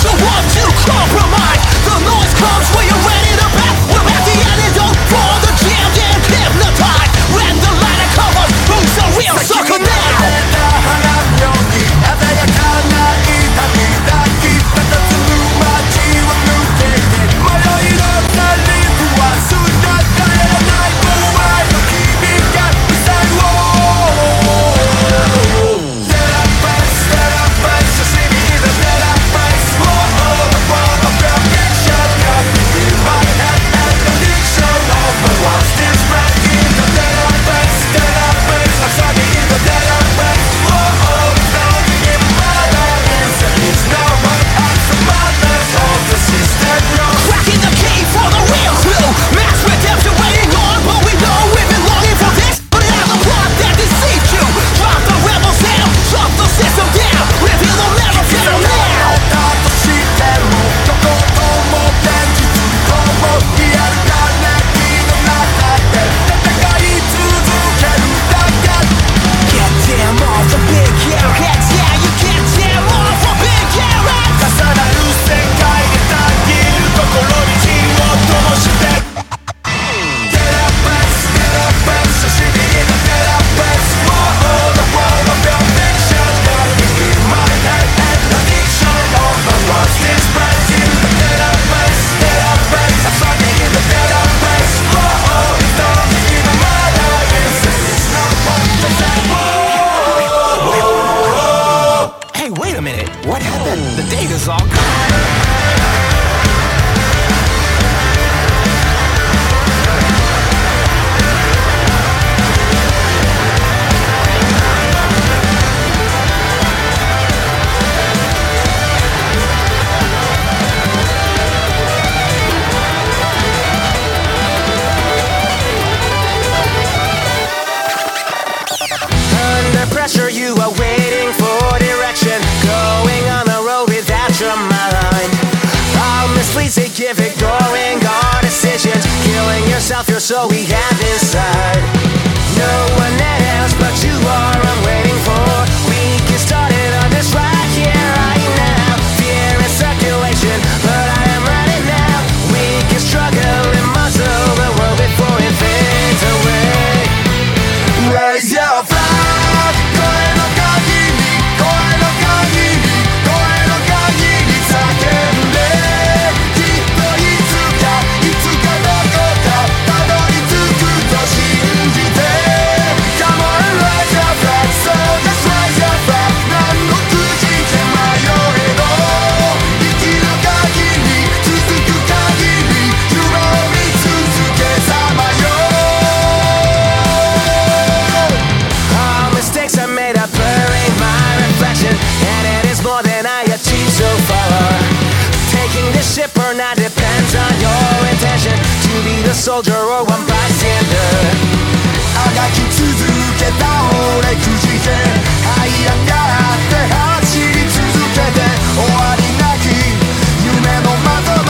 you want to compromise. The noise comes when you're ready to back. We're at the antidote for the jammed and hypnotized. When the light covers, who's a real sucker now? What happened? The data's all gone. Under pressure, you are waiting for direction. Going on the road without your mind. All misleads to give, ignoring our decisions. Killing yourself, you're so we have inside. No one else but you are I'm waiting for. We get started on this right here, right now. Fear is circulation, but I am running now. We can struggle and muzzle the world before it fades away. Raise your flag. Ship or not depends on your intention to be the soldier or one bystander. あがき続けた俺くじけ